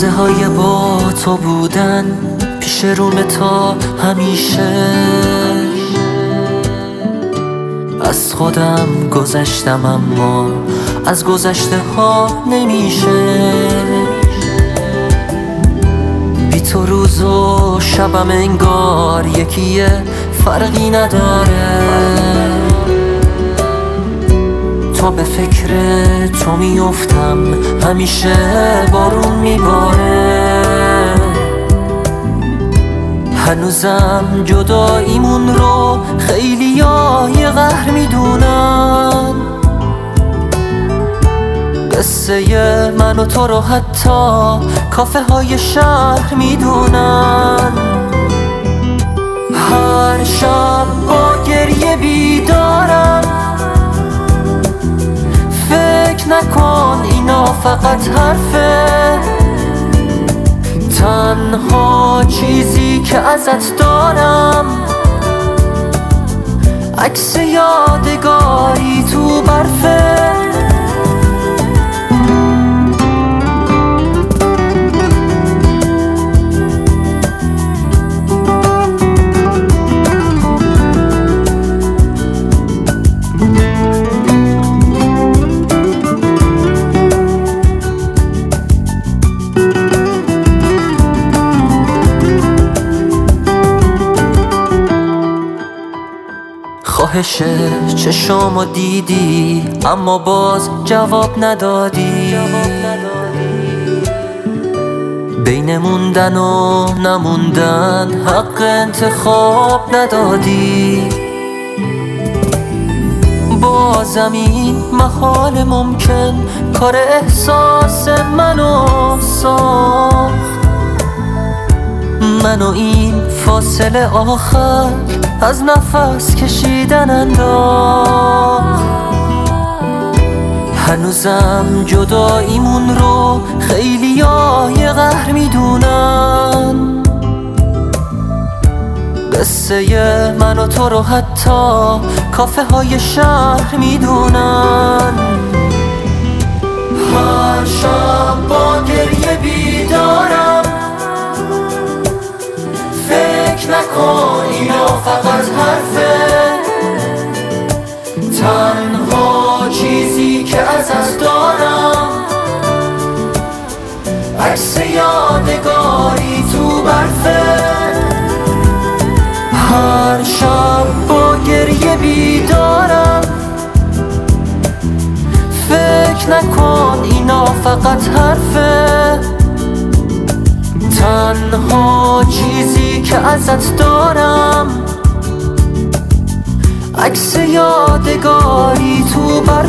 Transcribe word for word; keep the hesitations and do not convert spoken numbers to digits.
لحظه های با تو بودن پیش روم تا همیشه. از خودم گذشتم اما از گذشته ها نمیشه. بی تو روز و شبم انگار یکیه، فرقی نداره. تا به فکر تو میافتم همیشه بارون میباره. هنوزم جداییمون رو خیلی های قهر میدونن. قصه من و تو رو حتی کافه های شهر میدونن. هر شب با گریه بیدارم، فکر نکن اینا فقط حرفه. تنها چیزی که ازت دارم عکس یادگاری تو برفه. خواهشه چشامو دیدی اما باز جواب ندادی. بین موندن و نموندن حق انتخاب ندادی. با زمین محال ممکن کار احساس منو ساخت. منو این فاصله آخر از نفس کشیدن انداخت. هنوزم جداییمون رو خیلی های قهر میدونن. قصه من و تو رو حتی کافه های شهر میدونن. هر شب با گریه بیدارم، فکر نکن اینا فقط حرفه. تنها چیزی که ازت دارم عکس یادگاری تو برفه. هر شب با گریه بیدارم، فکر نکن اینا فقط حرفه. تنها چیزی که ازت دارم عکس یادگاری تو بر